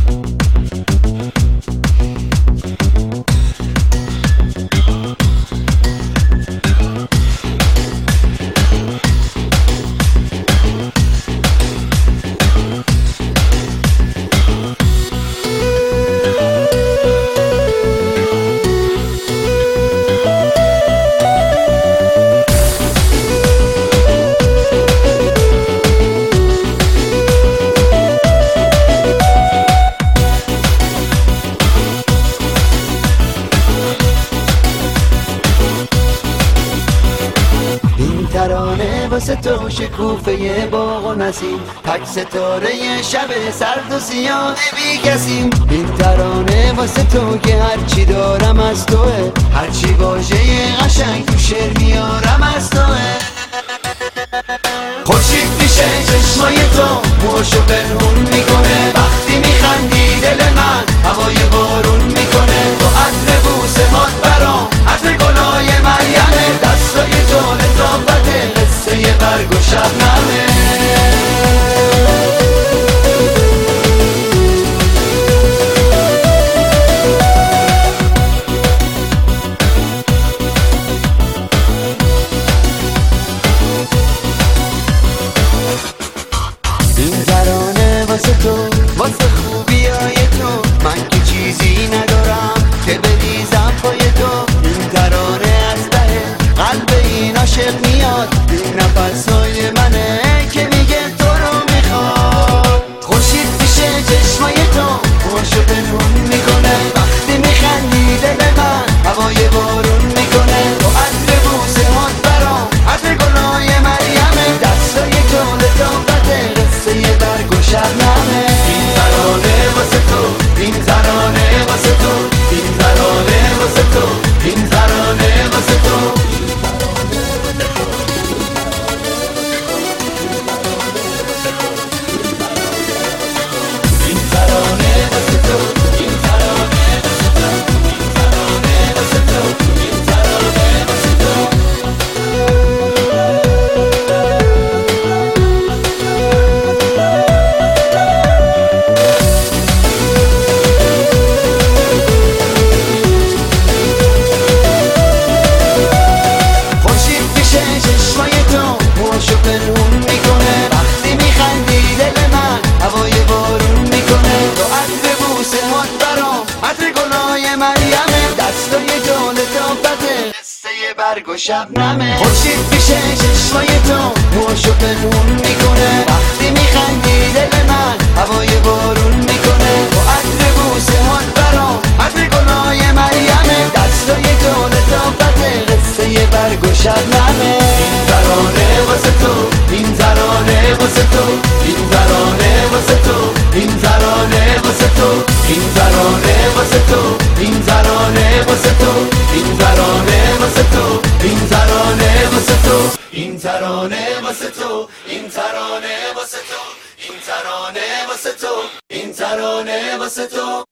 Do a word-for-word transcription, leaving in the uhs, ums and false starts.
ترانه واسه تو شکوفه باغ و نسیم، تک ستاره شب سرد و سیاه بی کسیم. این ترانه واسه تو که هرچی دارم از توه، هرچی واژه قشنگ تو شعر میارم از توه. خورشید پیشه چشمای تو موشو پنهون میکنه، وقتی میخندی دل من هوای بارون میکنه. تو عطر بوسه هات برام عطر گلای مریمه، دستای تو لطافته قصه برگ و شبنمه. این ترانه واسه تو، واسه خوبیای تو، من که چیزی ندارم که بریزم پای تو. این ترانه از ته قلب این عاشق میاد، این نفسای منه که میگه تو رو میخواد. خورشید پیشه چشمای تو موشو پنهون میکنه، وقتی میخندی دل من هوای بارون میکنه. تو عطر بوسه هات برام عطر گلای مریمه، دستای تو لطافته قصه برگ و شبنمه. این ترانه واسه تو، این ترانه واسه تو، این ترانه واسه تو، این ترانه واسه تو. برگ و شبنمه. خورشید پیشه چشمای تو موشو پنهون میکنه، وقتی میخندی دل من هوای بارون میکنه. با عطر بوسه هات برام عطر گلای مریمه، دستای تو لطافته قصه برگ و شبنمه. این ترانه واسه تو، این ترانه واسه تو، این ترانه واسه تو، این ترانه واسه تو، این ترانه واسه تو، این ترانه واسه تو، این ترانه واسه تو، این ترانه واسه تو، این ترانه واسه تو، این ترانه واسه تو، این ترانه واسه تو، این ترانه واسه تو.